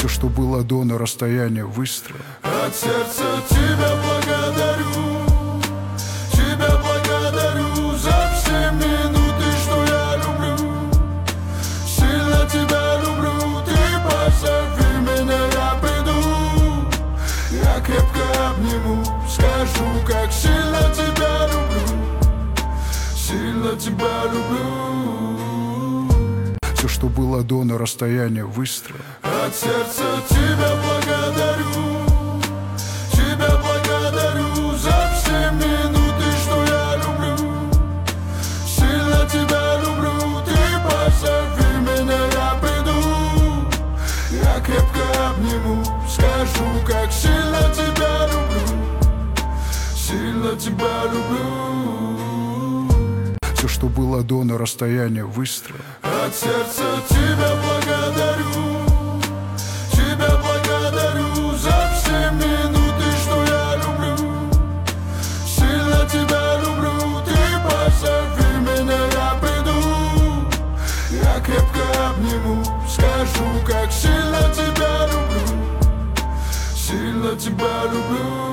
Все, что было до на расстоянии выстрела. От сердца тебя благодарю, тебя благодарю за все минуты, что я люблю. Сильно тебя люблю, ты позови меня, я приду. Я крепко обниму, скажу, как сильно тебя люблю. Сильно тебя люблю. Все, что было до на расстоянии выстрела. От сердца тебя благодарю, тебя благодарю за все минуты, что я люблю. Сильно тебя люблю, ты позови меня, я приду. Я крепко обниму, скажу, как сильно тебя люблю. Сильно тебя люблю. Все, что было до на расстоянии выстрела. От сердца тебя благодарю, тебя благодарю за все минуты, что я люблю. Сильно тебя люблю, ты позови меня, я приду. Я крепко обниму, скажу, как сильно тебя люблю. Сильно тебя люблю.